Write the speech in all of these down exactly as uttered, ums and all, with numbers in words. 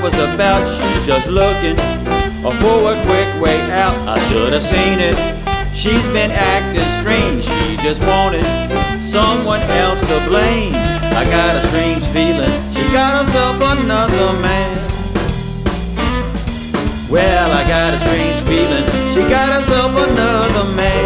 was about. She's just looking for a quick way out. I should have seen it. She's been acting strange. She just wanted someone else to blame. I got a strange feeling she got herself another man. Well, I got a strange feeling she got herself another man.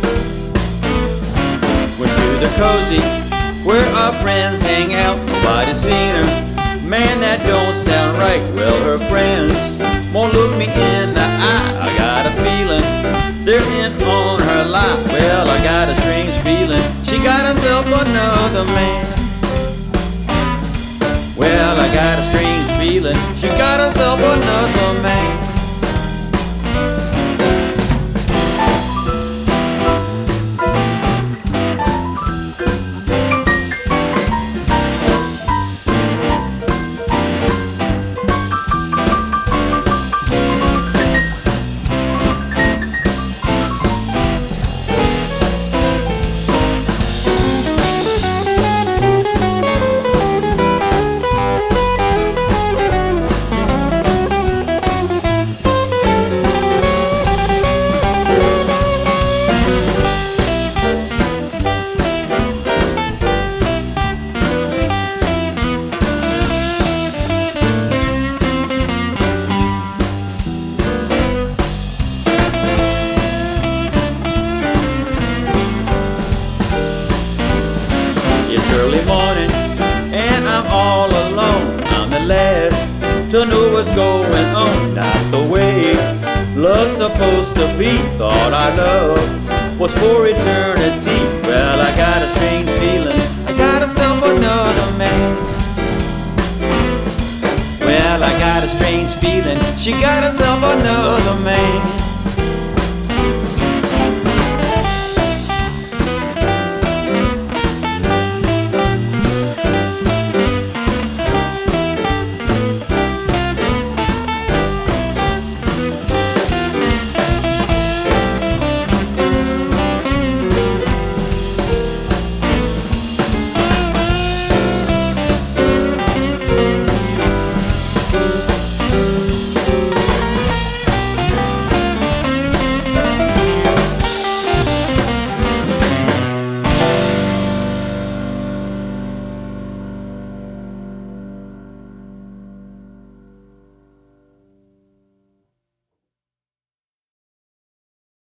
Went to the cozy where our friends hang out. Nobody's seen her. Man, that don't sound right. Well, her friends won't look me in the eye. I got a feeling they're in on her life. Well, I got a strange feeling she got herself another man. Well, I got a strange feeling she got herself another man. Early morning, and I'm all alone. I'm the last to know what's going on. Not the way love's supposed to be. Thought our love was for eternity. Well, I got a strange feeling I got myself another man. Well, I got a strange feeling she got herself another man.